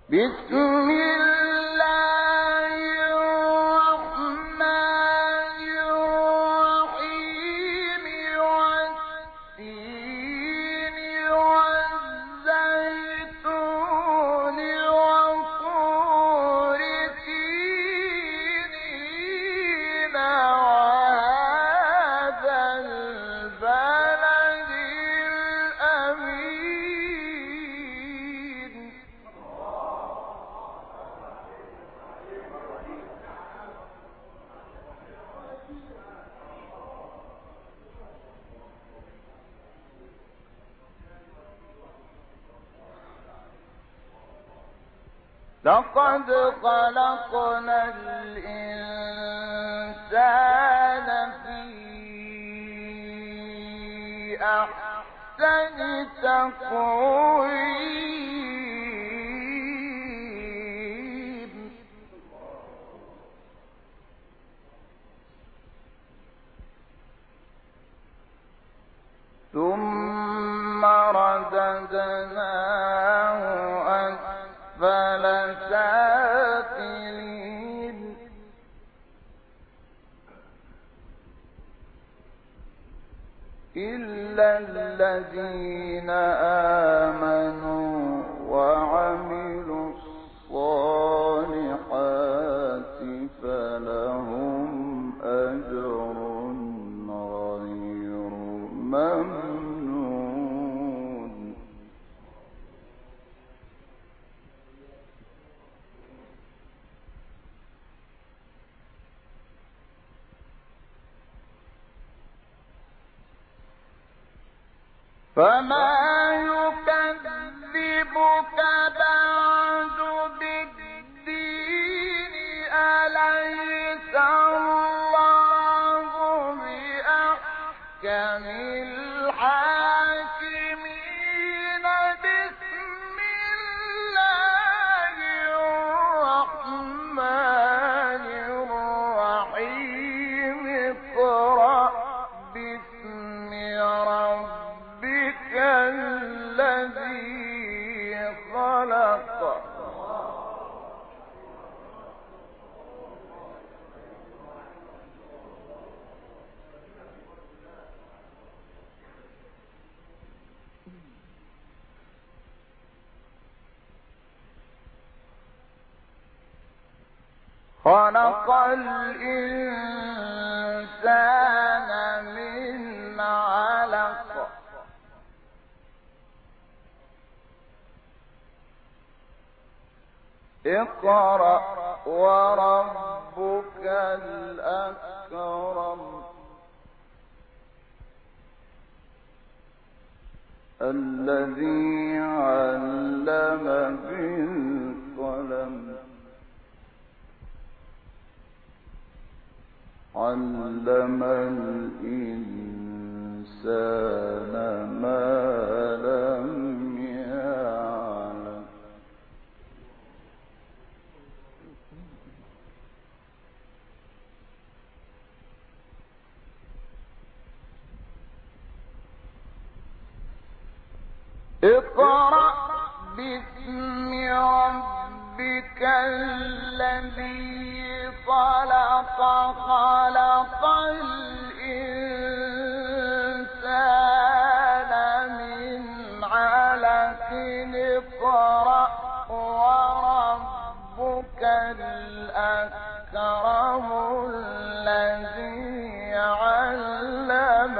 بسم الله الرحمن الرحيم والتين والزيتون وطور سينين وهذا البلد الأمين لقد خلقنا الإنسان في أحسن تقويم ثم رددناه أسفل سافلين إلا الذين آمنوا وعملوا الصالحات فلهم أجر غير ممنون فما يكذبك بعد بالدين أليس الله بأحكم الحاكمين بسم الله الرحمن الرحيم اقرأ باسم ربك الذي خلق خلق الإنسان من علق اقرأ وربك الأكرم الذي علم بالقلم علم الإنسان ما لم يعلم اقرأ باسم ربك الذي خلق خلق الإنسان من علق اقرأ وربك الأكرم الذي علم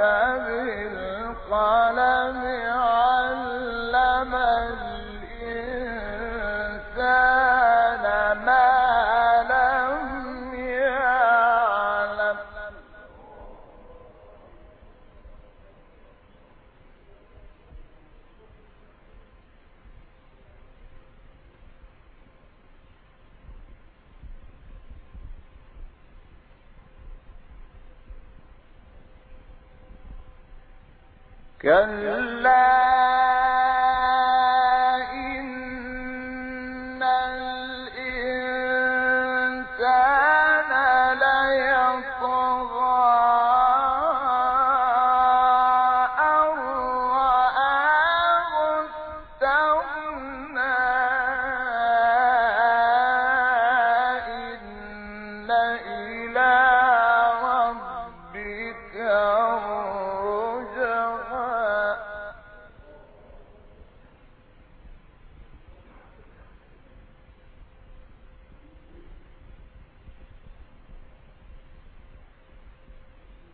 بالقلم علم الإنسان ما لم يعلم كلا إن الإنسان ليطغى أن رآه استغنى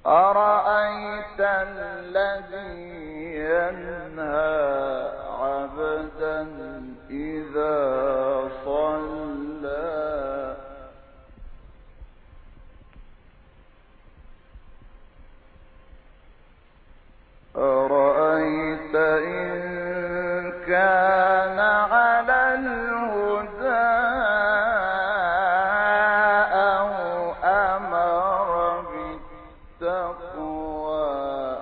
أرأيت الذي ينهى عبدا إذا صلى أرأيت إن كان على الهدى أو أمر بالتقوى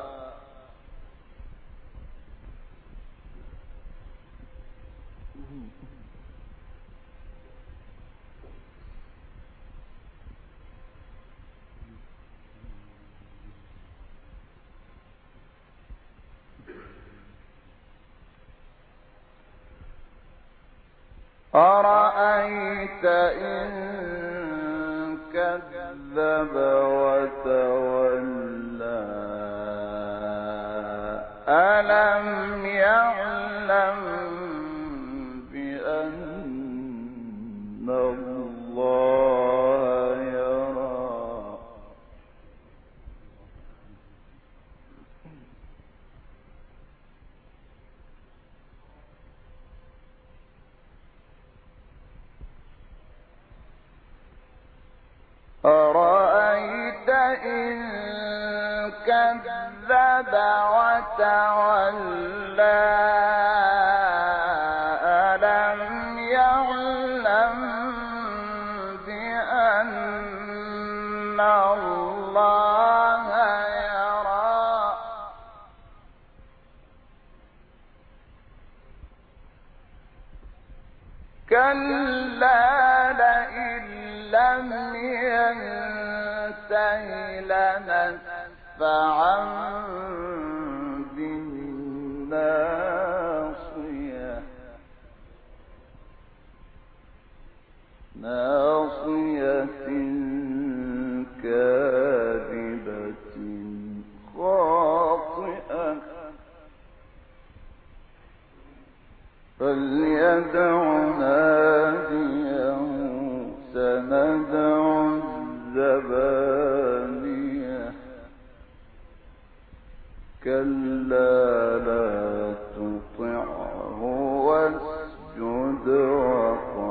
أرأيت إن كذب وتولى ألم يعلم بأن الله يرى أرأيت إن كذب وتولى ألم يعلم بأن الله يرى كلا لئن لم ينته لنسفعا بالناصية ناصية كاذبة خاطئة فليدع ناديه سندع الزبانية كلا لا تطعه واسجد وقارب